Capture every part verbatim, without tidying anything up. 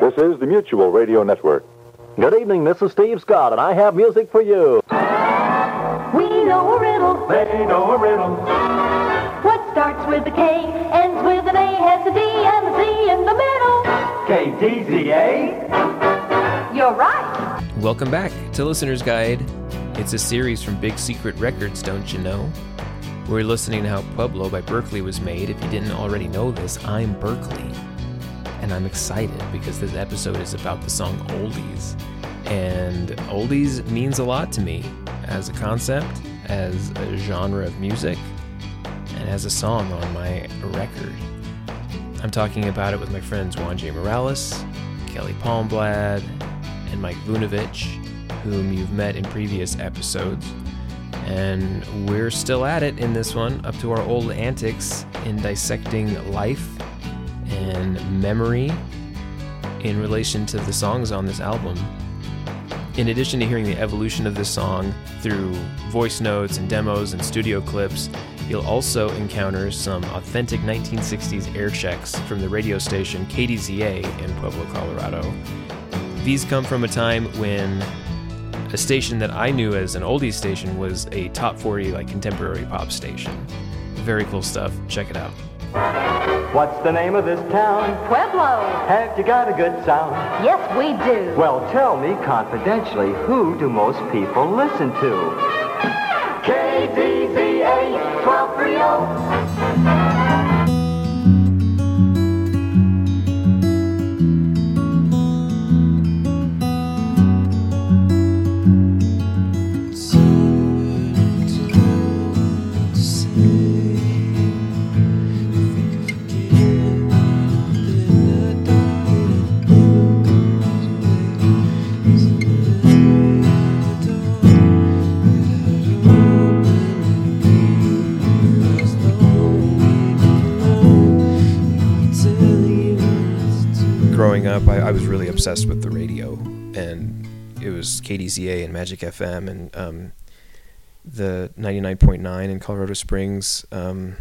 This is the Mutual Radio Network. Good evening, this is Steve Scott, and I have music for you. We know a riddle. They know a riddle. What starts with a K, ends with an A, has a D and a C in the middle. K D Z A? You're right. Welcome back to Listener's Guide. It's a series from Big Secret Records, don't you know? We're listening to how Pueblo by Berkeley was made. If you didn't already know this, I'm Berkeley. And I'm excited because this episode is about the song Oldies. And oldies means a lot to me as a concept, as a genre of music, and as a song on my record. I'm talking about it with my friends Juan J. Morales, Kelly Palmblad, and Mike Vunovich, whom you've met in previous episodes. And we're still at it in this one, up to our old antics in dissecting life and memory in relation to the songs on this album. In addition to hearing the evolution of this song through voice notes and demos and studio clips, you'll also encounter some authentic nineteen sixties air checks from the radio station K D Z A in Pueblo, Colorado. These come from a time when a station that I knew as an oldies station was a top forty like contemporary pop station. Very cool stuff. Check it out. What's the name of this town? Pueblo. Have you got a good sound? Yes, we do. Well, tell me confidentially, who do most people listen to? K D Z A twelve thirty. Growing up, I, I was really obsessed with the radio, and it was K D Z A and Magic F M and um, the ninety-nine point nine in Colorado Springs. Um,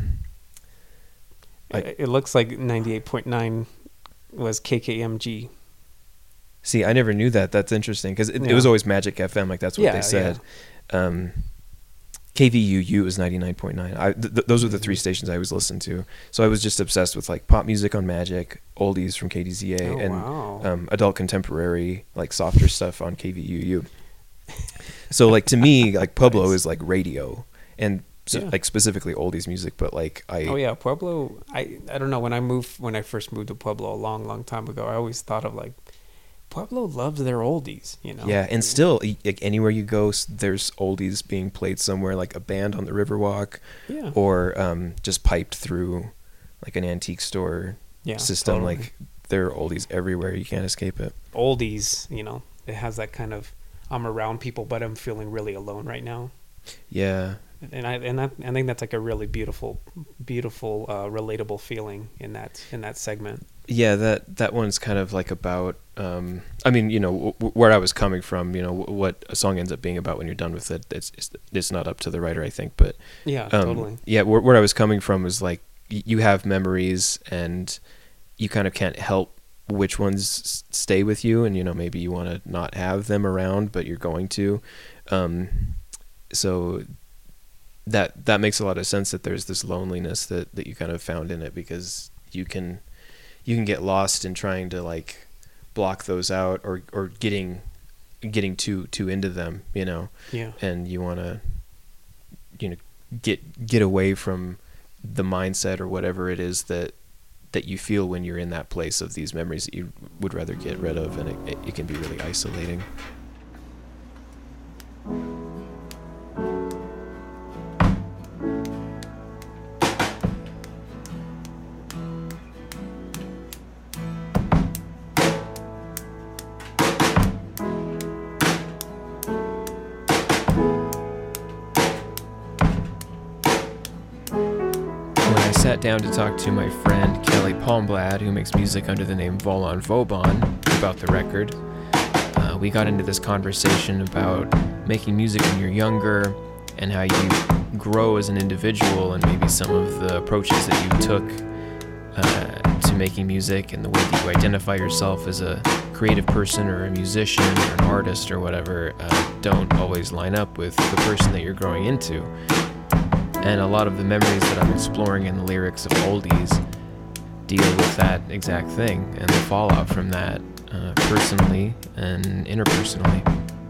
I, it looks like ninety-eight point nine was K K M G. See, I never knew that. That's interesting, because it, Yeah. it was always Magic F M, like that's what Yeah, they said. Um, K V U U is ninety-nine point nine. I, th- th- those were the three stations I always listened to. So I was just obsessed with like pop music on Magic, oldies from K D Z A, Oh, and wow. um, adult contemporary, like softer stuff on K V U U. So like to me, like Pueblo Nice. is like radio, and so, Yeah. like specifically oldies music. But like I, Oh yeah, Pueblo. I I don't know, when I moved when I first moved to Pueblo a long long time ago, I always thought of like Pueblo loves their oldies, you know. yeah, and still y- like anywhere you go, s- there's oldies being played somewhere, like a band on the Riverwalk, Yeah. or um, just piped through like an antique store Yeah, system. totally. Like there are oldies everywhere. You can't escape it. Oldies, you know, it has that kind of I'm around people, but I'm feeling really alone right now. Yeah. And I and that, I think that's like a really beautiful, beautiful, uh, relatable feeling in that in that segment. Yeah, that that one's kind of like about. Um, I mean, you know, w- w- where I was coming from. You know, w- what a song ends up being about when you're done with it. It's it's, it's not up to the writer, I think. But Yeah, um, totally. yeah, where, where I was coming from was like y- you have memories, and you kind of can't help which ones s- stay with you, and you know maybe you want to not have them around, but you're going to. Um, so that that makes a lot of sense, that there's this loneliness that, that you kind of found in it, because you can you can get lost in trying to like block those out, or or getting getting too too into them, you know. Yeah. And you want to you know get get away from the mindset or whatever it is that that you feel when you're in that place of these memories that you would rather get rid of, and it, it, it can be really isolating. When I sat down to talk to my friend Kelly Palmblad, who makes music under the name Volon Vauban, about the record, uh, we got into this conversation about making music when you're younger, and how you grow as an individual, and maybe some of the approaches that you took uh, to making music and the way that you identify yourself as a creative person or a musician or an artist or whatever uh, don't always line up with the person that you're growing into. And a lot of the memories that I'm exploring in the lyrics of Oldies deal with that exact thing and the fallout from that, uh, personally and interpersonally.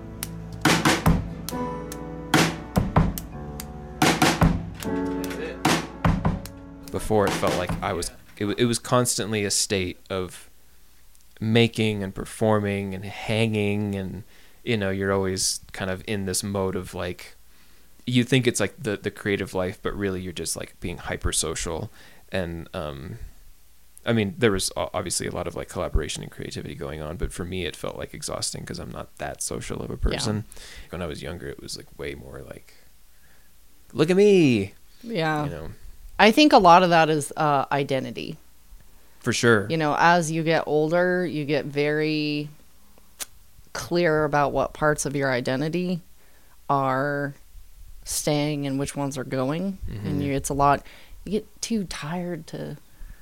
Before, it felt like I was, it, it was constantly a state of making and performing and hanging, and, you know, you're always kind of in this mode of like, you think it's like the, the creative life, but really you're just like being hyper social. And, um, I mean, there was obviously a lot of like collaboration and creativity going on, but for me, it felt like exhausting because I'm not that social of a person. Yeah. When I was younger, it was like way more like, look at me. Yeah. You know, I think a lot of that is uh, identity. for sure. You know, as you get older, you get very clear about what parts of your identity are staying and which ones are going. Mm-hmm. And you, it's a lot, you get too tired to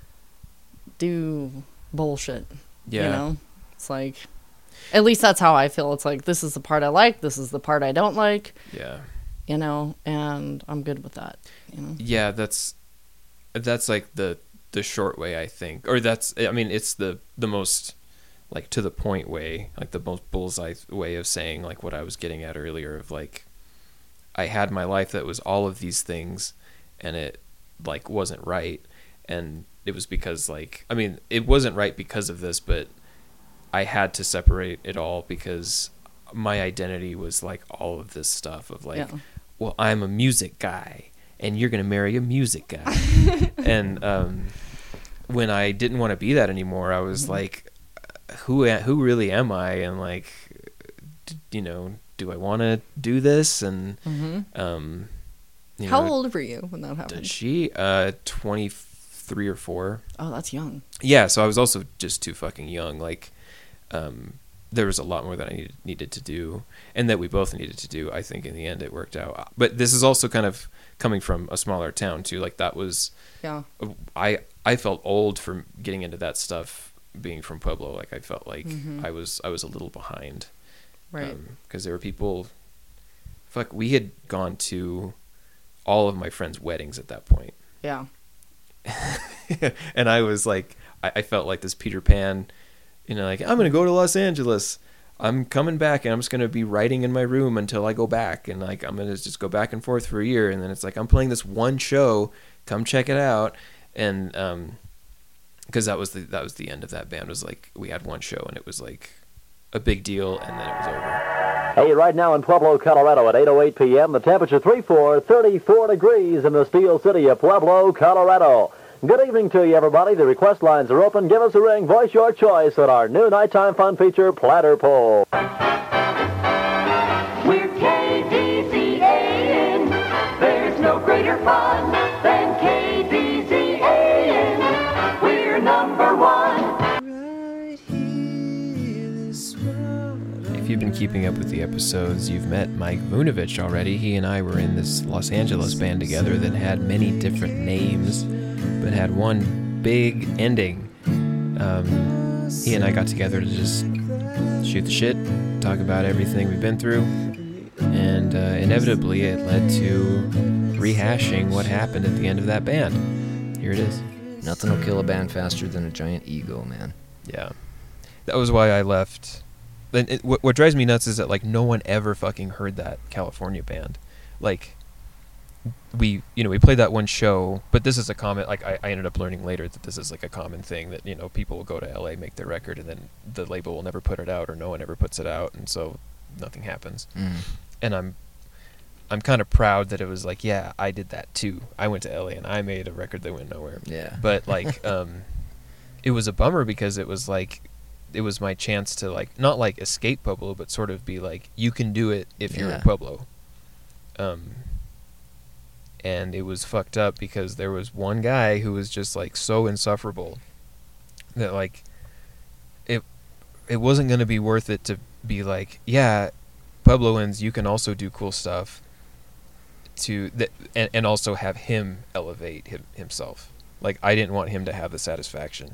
do bullshit. Yeah. You know, it's like, at least that's how I feel. It's like, this is the part I like, this is the part I don't like. Yeah. You know, and I'm good with that. You know? Yeah, that's that's like the the short way, I think, or that's I mean it's the the most like to the point way, like the most bullseye way of saying like what I was getting at earlier of like I had my life that was all of these things and it like wasn't right, and it was because like I mean it wasn't right because of this, but I had to separate it all because my identity was like all of this stuff of like, yeah. well, I'm a music guy and you're going to marry a music guy. And um, when I didn't want to be that anymore, I was mm-hmm. like, who who really am I? And like, d- you know, do I want to do this? And mm-hmm. um, you how know, old were you when that happened? She uh, twenty-three or four. Oh, that's young. Yeah, so I was also just too fucking young. Like, um, there was a lot more that I needed, needed to do, and that we both needed to do. I think in the end it worked out. But this is also kind of coming from a smaller town too. Like that was, yeah. I I felt old for getting into that stuff. Being from Pueblo, like I felt like mm-hmm. I was I was a little behind, right? Because um, there were people. Fuck, we had gone to all of my friends' weddings at that point. Yeah. And I was like, I, I felt like this Peter Pan. You know, like, I'm going to go to Los Angeles. I'm coming back, and I'm just going to be writing in my room until I go back. And, like, I'm going to just go back and forth for a year. And then it's like, I'm playing this one show. Come check it out. And um, because that was the that was the end of that band. Was like, we had one show, and it was, like, a big deal, and then it was over. Hey, right now in Pueblo, Colorado at eight oh eight p.m., the temperature three four, thirty-four degrees in the Steel City of Pueblo, Colorado. Good evening to you, everybody. The request lines are open. Give us a ring. Voice your choice on our new nighttime fun feature, Platter Pull. We're K D Z A N. There's no greater fun than K D Z A N. We're number one. If you've been keeping up with the episodes, you've met Mike Vunovich already. He and I were in this Los Angeles band together that had many different names, but had one big ending. Um, he and I got together to just shoot the shit, talk about everything we've been through, and uh, inevitably it led to rehashing what happened at the end of that band. Here it is. Nothing will kill a band faster than a giant ego, man. Yeah. That was why I left. And it, what, what drives me nuts is that, like, no one ever fucking heard that California band. Like, we, you know, we played that one show, but this is a common, like, I, I ended up learning later that this is, like, a common thing that, you know, people will go to L A, make their record, and then the label will never put it out, or no one ever puts it out, and so nothing happens. Mm. And I'm, I'm kind of proud that it was like, yeah, I did that too. I went to L A and I made a record that went nowhere. Yeah. But, like, um, it was a bummer because it was, like, it was my chance to, like, not, like, escape Pueblo, but sort of be like, you can do it if you're Yeah. in Pueblo. Um, and it was fucked up because there was one guy who was just, like, so insufferable that, like, it it wasn't going to be worth it to be like, yeah, Puebloans, you can also do cool stuff to th- and, and also have him elevate him, himself. Like, I didn't want him to have the satisfaction.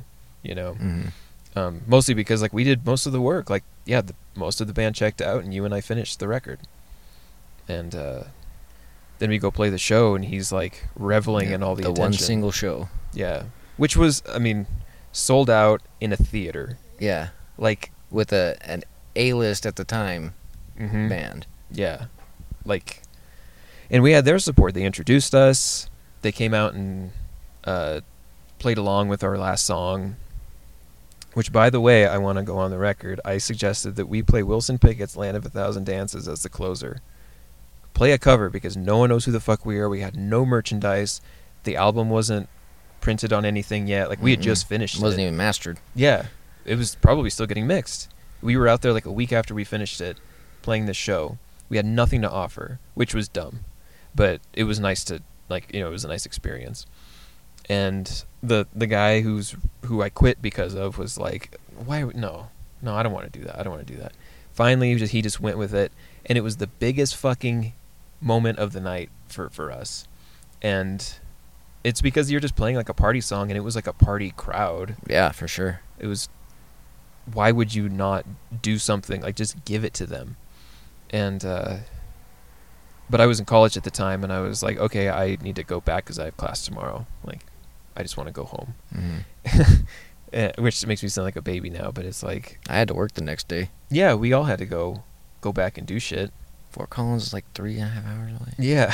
you know. Mhm. Um, mostly because like we did most of the work. Like yeah, the, most of the band checked out, and you and I finished the record. And uh, then we go play the show, and he's like reveling Yeah, in all the, the attention. one single show. Yeah, which was, I mean, sold out in a theater. Yeah, Like, with a an A-list at the time mhm. band. Yeah, like, and we had their support. They introduced us. They came out and uh, played along with our last song. Which, by the way, I want to go on the record. I suggested that we play Wilson Pickett's "Land of a Thousand Dances" as the closer. Play a cover because no one knows who the fuck we are. We had no merchandise. The album wasn't printed on anything yet. Like we had Mm-mm. just finished It wasn't it. even mastered. Yeah, it was probably still getting mixed. We were out there like a week after we finished it, playing this show. We had nothing to offer, which was dumb, but it was nice to like you know it was a nice experience. And the the guy who's who I quit because of was like, why? No, no, I don't want to do that. I don't want to do that. Finally, he just, he just went with it, and it was the biggest fucking moment of the night for for us. And it's because you're just playing like a party song, and it was like a party crowd. Yeah, for sure. It was, why would you not do something like just give it to them? And uh but I was in college at the time, and I was like, okay, I need to go back because I have class tomorrow. Like, I just want to go home. Mhm. Eh, which makes me sound like a baby now, but it's like, I had to work the next day. yeah, we all had to go go back and do shit. Fort Collins is like three and a half hours away. Yeah.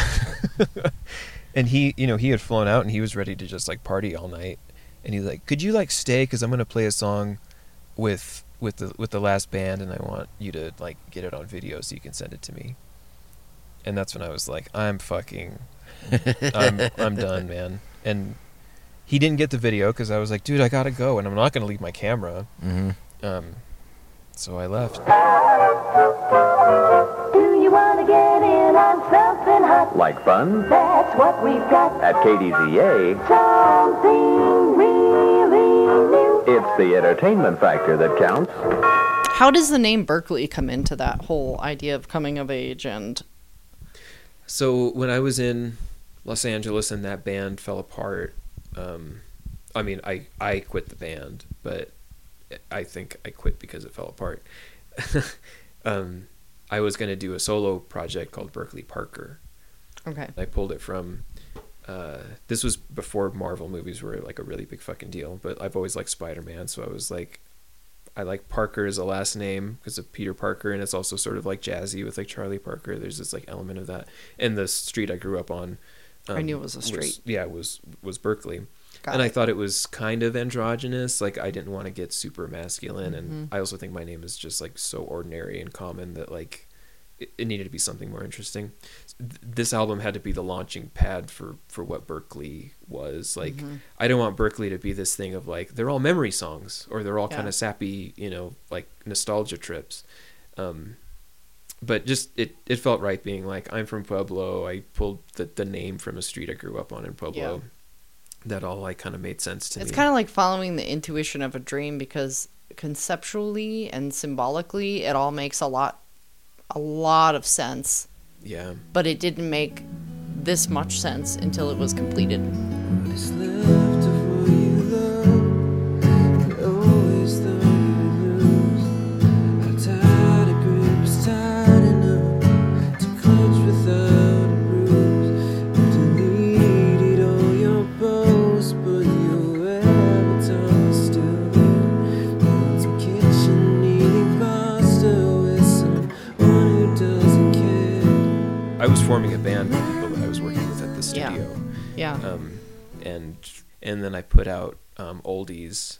And he, you know, he had flown out, and he was ready to just like party all night. And he's like, could you like stay, because I'm gonna play a song with with the with the last band, and I want you to like get it on video so you can send it to me. And that's when I was like, I'm fucking, I'm I'm done, man. And he didn't get the video because I was like, dude, I gotta go, and I'm not gonna leave my camera. Mm-hmm. Um, so I left. Do you want to get in on something hot? Like fun? That's what we've got. At K D Z A, Something really new. it's the entertainment factor that counts. How does the name Berkeley come into that whole idea of coming of age? And So when I was in Los Angeles and that band fell apart, um, I mean, I, I quit the band, but I think I quit because it fell apart. um, I was going to do a solo project called Berkeley Parker. okay, I pulled it from, uh, this was before Marvel movies were like a really big fucking deal, but I've always liked Spider-Man, so I was like, I like Parker as a last name because of Peter Parker, and it's also sort of like jazzy with like Charlie Parker. There's this like element of that. And the street I grew up on, um, I knew it was a street. yeah, was was Berkeley. Got and I it. thought it was kind of androgynous. Like I didn't want to get super masculine, and Mhm. I also think my name is just like so ordinary and common that like it, it needed to be something more interesting. Th- This album had to be the launching pad for for what Berkeley was. Like Mhm. I don't want Berkeley to be this thing of like they're all memory songs or they're all Yeah. kind of sappy, you know, like nostalgia trips. Um, but just it it felt right being like I'm from Pueblo. I pulled the the name from a street I grew up on in Pueblo. Yeah. That all like kind of made sense to it's me. kind of like following the intuition of a dream, because conceptually and symbolically, it all makes a lot, a lot of sense. Yeah. But it didn't make this much sense until it was completed. What's left of what you love, you always thought you'd lose. How tight a grip is tight enough to clench without a bruise. You deleted all your posts, but your avatar is still there. In some kitchen eating pasta with someone who doesn't care. I was forming a band with people that I was working with at the Yeah. studio. Yeah. Um, and and then I put out um, Oldies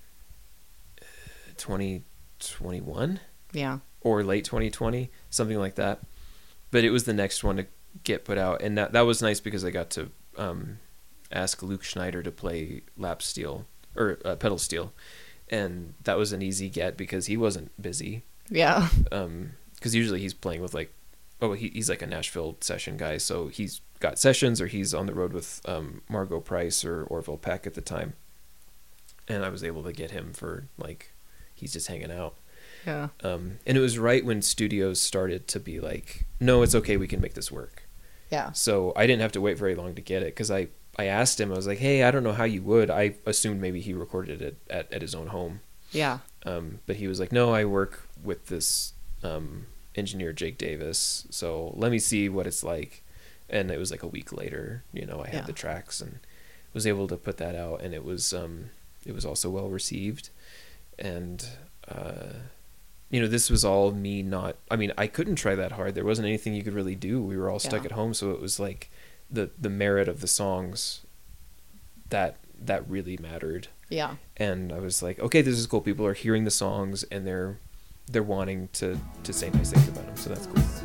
uh, twenty twenty-one Yeah. or late twenty twenty, something like that. But it was the next one to get put out, and that that was nice because I got to um, ask Luke Schneider to play lap steel or uh, pedal steel, and that was an easy get because he wasn't busy. Yeah. Um, because usually he's playing with like, oh, he, he's like a Nashville session guy, so he's got sessions or he's on the road with um, Margot Price or Orville Peck at the time, and I was able to get him for like, he's just hanging out. Yeah. Um, and it was right when studios started to be like, no, it's okay, we can make this work. Yeah. So I didn't have to wait very long to get it because I I asked him, I was like, hey, I don't know how you would. I assumed maybe he recorded it at, at his own home. Yeah. Um, but he was like, no, I work with this um, engineer, Jake Davis. So let me see what it's like. And it was like a week later, you know, I had Yeah. the tracks and was able to put that out. And it was, um, it was also well received. And, uh, you know, this was all me not, I mean, I couldn't try that hard. There wasn't anything you could really do. We were all stuck Yeah. at home. So it was like the, the merit of the songs that, that really mattered. Yeah. And I was like, okay, this is cool. People are hearing the songs and they're, they're wanting to, to say nice things about them. So that's cool.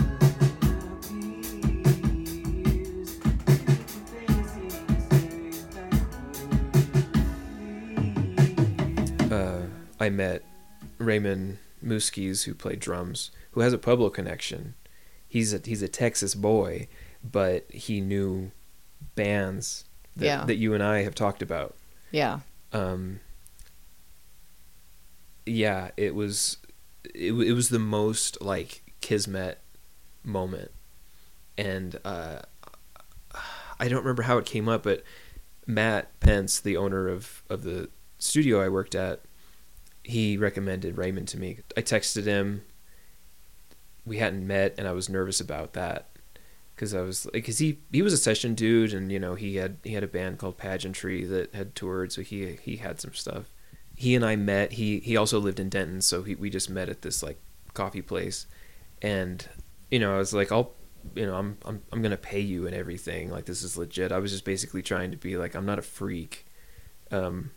Uh, I met Raymond Muskies, who played drums, who has a Pueblo connection. He's a he's a Texas boy, but he knew bands that, Yeah. that you and I have talked about. Yeah. Um, yeah, it was it, it was the most like kismet moment, and uh, I don't remember how it came up, but Matt Pence, the owner of of the studio I worked at, he recommended Raymond to me. I texted him. We hadn't met, and I was nervous about that because I was like, because he he was a session dude, and you know he had he had a band called Pageantry that had toured, so he he had some stuff. He and I met. He he also lived in Denton, so he we just met at this like coffee place, and you know I was like, I'll you know I'm I'm I'm gonna pay you and everything. Like this is legit. I was just basically trying to be like, I'm not a freak. Um,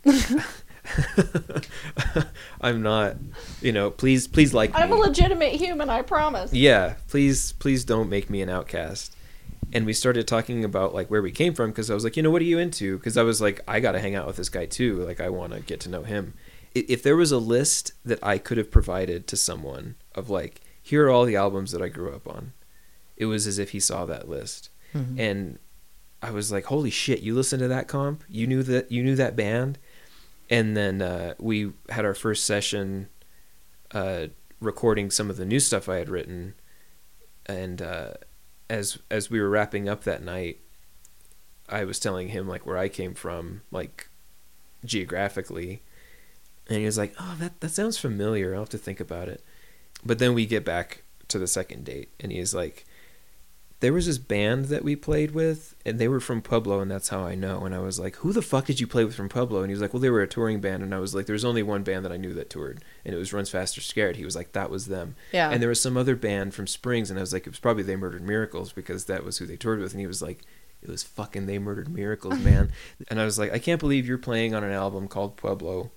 I'm not, you know, please, please like me. I'm a legitimate human, I promise. Yeah, please, please don't make me an outcast. And we started talking about like where we came from, because I was like, you know, what are you into? Because I was like, I got to hang out with this guy too. Like, I want to get to know him. I- If there was a list that I could have provided to someone of like, here are all the albums that I grew up on, it was as if he saw that list. Mhm. And I was like, holy shit, you listened to that comp? You knew that, you knew that band? And then uh, we had our first session uh, recording some of the new stuff I had written. And uh, as as we were wrapping up that night, I was telling him like where I came from, like geographically. And he was like, oh, that, that sounds familiar. I'll have to think about it. But then we get back to the second date, and he's like, there was this band that we played with, and they were from Pueblo, and that's how I know. And I was like, who the fuck did you play with from Pueblo? And he was like, well, they were a touring band. And I was like, there was only one band that I knew that toured, and it was Runs Faster Scared. He was like, that was them. Yeah. And there was some other band from Springs, and I was like, it was probably They Murdered Miracles, because that was who they toured with. And he was like, it was fucking They Murdered Miracles, man. And I was like, I can't believe you're playing on an album called Pueblo,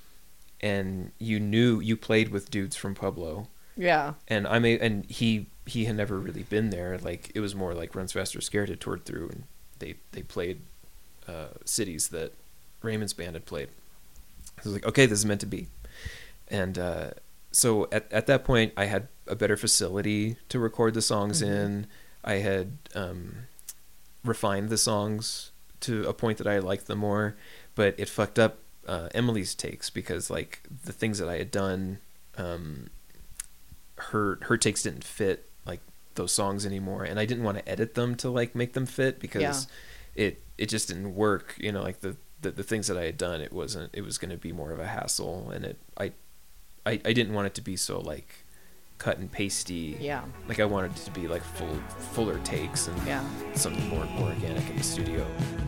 and you knew you played with dudes from Pueblo. Yeah. And I may, and he he had never really been there. Like it was more like Runs Faster Scared had toured through, and they they played uh, cities that Raymond's band had played. I was like, okay, this is meant to be. And uh, so at at that point, I had a better facility to record the songs Mhm. in. I had um, refined the songs to a point that I liked them more, but it fucked up uh, Emily's takes, because like the things that I had done. Um, her her takes didn't fit like those songs anymore, and I didn't want to edit them to like make them fit, because Yeah. it it just didn't work, you know, like the, the the things that I had done, it wasn't it was going to be more of a hassle, and it I, I I didn't want it to be so like cut and pasty. Yeah. Like I wanted it to be like full fuller takes and Yeah. something more more organic in the studio.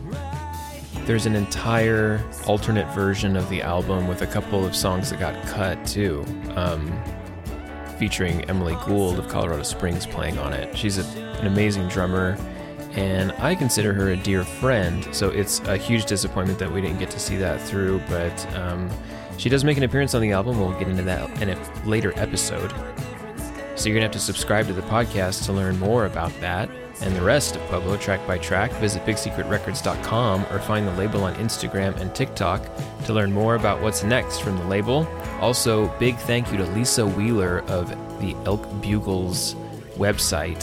There's an entire alternate version of the album with a couple of songs that got cut too. Um, featuring Emily Gould of Colorado Springs playing on it. She's a, an amazing drummer, and I consider her a dear friend, so it's a huge disappointment that we didn't get to see that through, but um, she does make an appearance on the album. We'll get into that in a later episode. So you're going to have to subscribe to the podcast to learn more about that and the rest of Pueblo track by track. Visit big secret records dot com or find the label on Instagram and TikTok to learn more about what's next from the label. Also, big thank you to Lisa Wheeler of the Elk Bugles website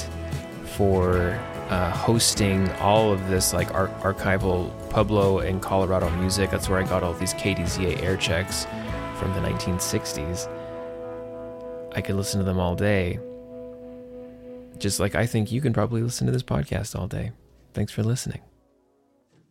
for uh, hosting all of this like ar- archival Pueblo and Colorado music. That's where I got all these K D Z A air checks from the nineteen sixties. I could listen to them all day. Just like I think you can probably listen to this podcast all day. Thanks for listening.